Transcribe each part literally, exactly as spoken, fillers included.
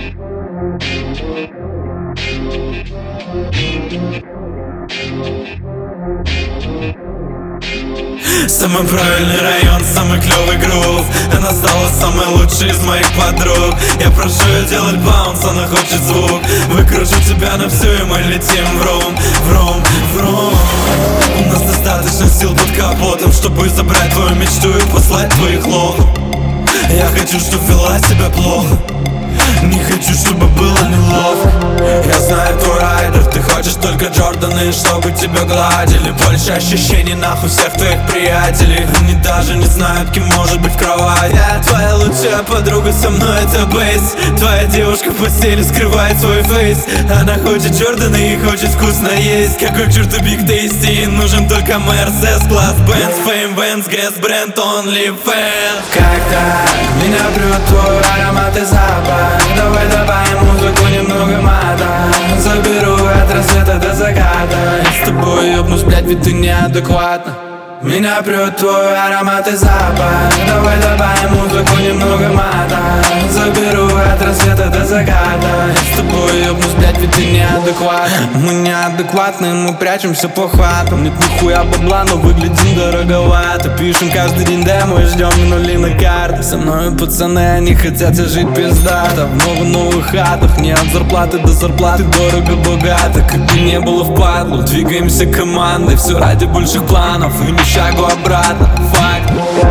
Самый правильный район, самый клевый грув. Она стала самой лучшей из моих подруг. Я прошу ее делать баунс, она хочет звук. Выкручу тебя на всю, и мы летим врум, врум, врум. У нас достаточно сил под капотом, чтобы забрать твою мечту и послать твоих лох. Я хочу, чтобы вела себя плохо, не хочу, чтобы было неловко. Я знаю, твой райдер, ты хочешь только Джорданы, чтобы тебя гладили. Больше ощущений нахуй всех твоих приятелей. Они даже не знают, кем может быть в кровати. Я твоя лучшая подруга, со мной это бейс. Твоя девушка в постели скрывает свой фейс. Она хочет Джорданы и хочет вкусно есть. Какой к черту Big Tasty, ей нужен только Мерседес, класс, Бенц, Фейм, Венс, Гэс, бренд, OnlyFans. Как так? Меня прет твой аромат и запах. Давай добавим музыку, немного мата. Заберу от рассвета до заката. Я с тобой ёбнусь, блядь, ведь ты неадекватна. Меня прет твой аромат и запах. Давай добавим музыку, немного мата. Заберу от рассвета до заката. Я с тобой ёбнусь, блядь, ведь ты неадекватна. Мы неадекватны, мы прячемся по хатам. Нет нихуя бабла, но выглядим дороговато. Пишем каждый день демо и ждем нули на карты. Со мной пацаны, они хотят жить пиздато. В новых-новых хатах, не от зарплаты до зарплаты. Дорого-богато, как бы не было впадлу. Двигаемся командой, все ради больших планов. И не шагу обратно, факт.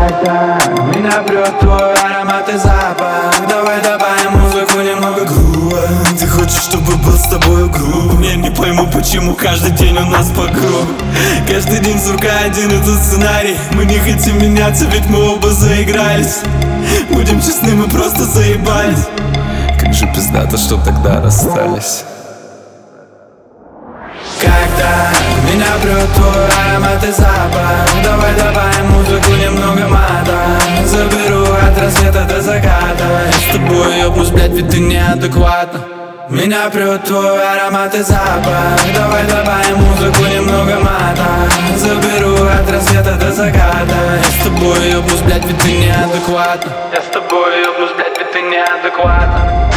Меня прет твой аромат и запах. Давай добавим музыку, немного грува. Ты хочешь, чтобы был с тобой груб? Я не пойму, почему каждый день у нас по кругу. Каждый день, сука, один и тот сценарий. Мы не хотим меняться, ведь мы оба заигрались. Будем честны, мы просто заебались. Как же пиздато, что тогда расстались. Как-то меня прет твой аромат и запах. Давай добавим музыку, немного мата. Заберу от рассвета до заката. Я с тобой ёбнусь, блядь, ведь ты неадекватна. Меня прет твой аромат и запах. Давай добавим музыку, немного мата. Заберу от рассвета до заката. Я с тобой ёбнусь, блядь, ведь ты неадекватна. Я с тобой ёбнусь, блядь, ведь ты неадекватна.